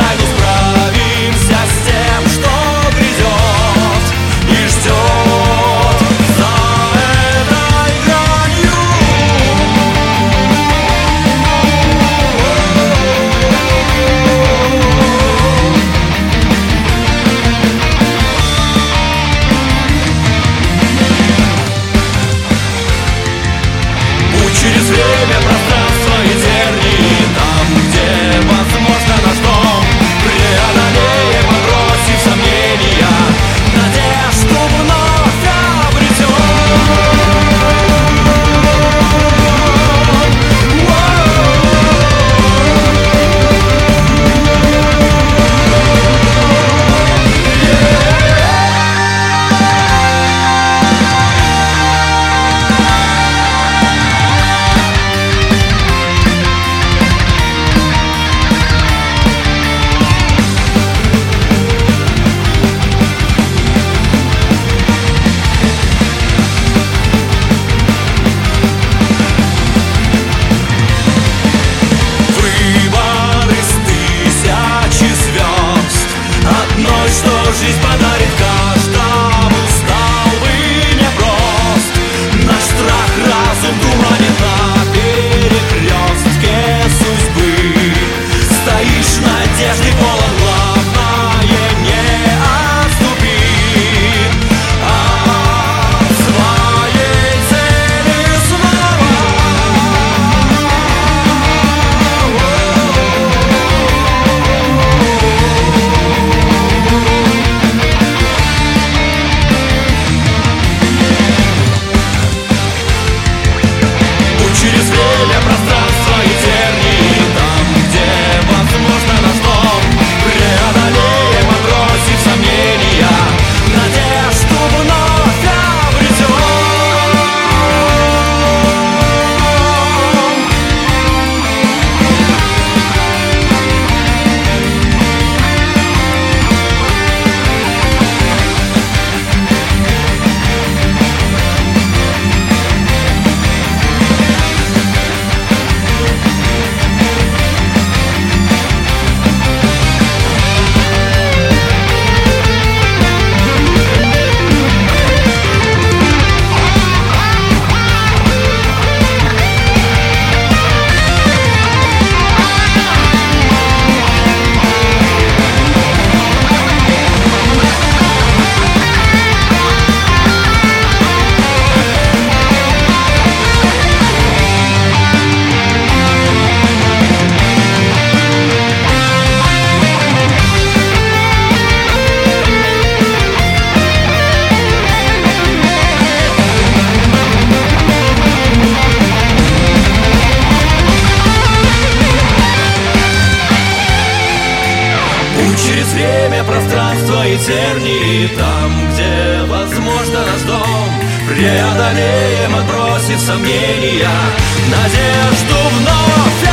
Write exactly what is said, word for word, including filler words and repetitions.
тайну справимся с тем, что грядет и ждет за этой гранью. Путь через время, пространство и тернии, там, где возможно наш дом, преодолеем, отбросив сомнения, надежду вновь что жизнь подарит каждому, стал бы непрост. Наш страх, разум туманит на перекрестке судьбы. Стоишь надежды полон, главное не отступи от своей цели снова. Через время, пространство и тернии, там, где возможно наш дом, преодолеем, отбросив сомнения, надежду вновь через время, пространство и тернии, там, где возможно наш дом, преодолеем, отбросив сомнения, надежду вновь